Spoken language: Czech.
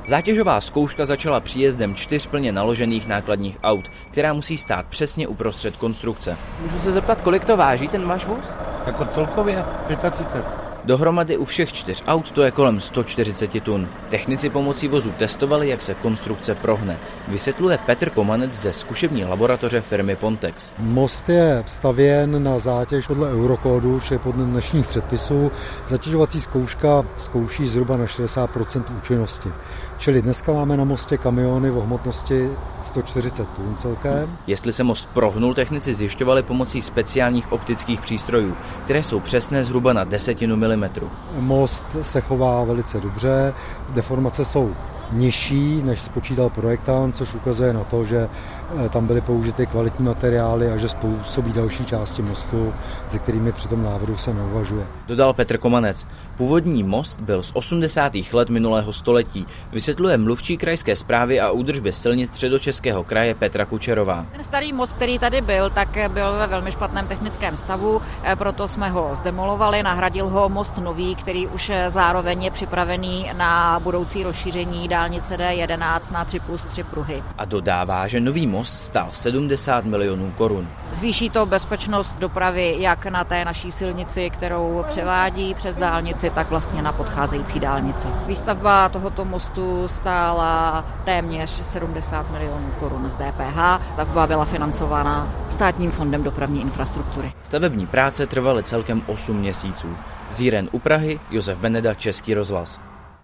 Zátěžová zkouška začala příjezdem 4 plně naložených nákladních aut, která musí stát přesně uprostřed konstrukce. Můžu se zeptat, kolik to váží ten váš vůz? Jako celkově 35. Dohromady u všech 4 aut to je kolem 140 tun. Technici pomocí vozu testovali, jak se konstrukce prohne. Vysvětluje Petr Komanec ze zkušební laboratoře firmy Pontex. Most je stavěn na zátěž podle eurokódu, čili podle dnešních předpisů. Zatěžovací zkouška zkouší zhruba na 60% účinnosti. Čili dneska máme na mostě kamiony v hmotnosti 140 tun celkem. Jestli se most prohnul, technici zjišťovali pomocí speciálních optických přístrojů, které jsou přesné zhruba na 10 mm. Most se chová velice dobře, deformace jsou nižší, než spočítal projektant, což ukazuje na to, že tam byly použity kvalitní materiály a že způsobí další části mostu, se kterými při tom návrhu se neuvažuje. Dodal Petr Komanec. Původní most byl z 80. let minulého století, vysvětluje mluvčí krajské správy a údržby silnic Středočeského kraje Petra Kučerová. Ten starý most, který tady byl, tak byl ve velmi špatném technickém stavu, proto jsme ho zdemolovali, nahradil ho most nový, který už zároveň je připravený na budoucí rozšíření dálnice D11 na 3+3 pruhy. A dodává, že nový most stál 70 milionů korun. Zvýší to bezpečnost dopravy jak na té naší silnici, kterou převádí přes dálnici, tak vlastně na podcházející dálnici. Výstavba tohoto mostu stála téměř 70 milionů korun z DPH. Stavba byla financována Státním fondem dopravní infrastruktury. Stavební práce trvaly celkem 8 měsíců. Z Jíren u Prahy, Josef Beneda, Český rozhlas.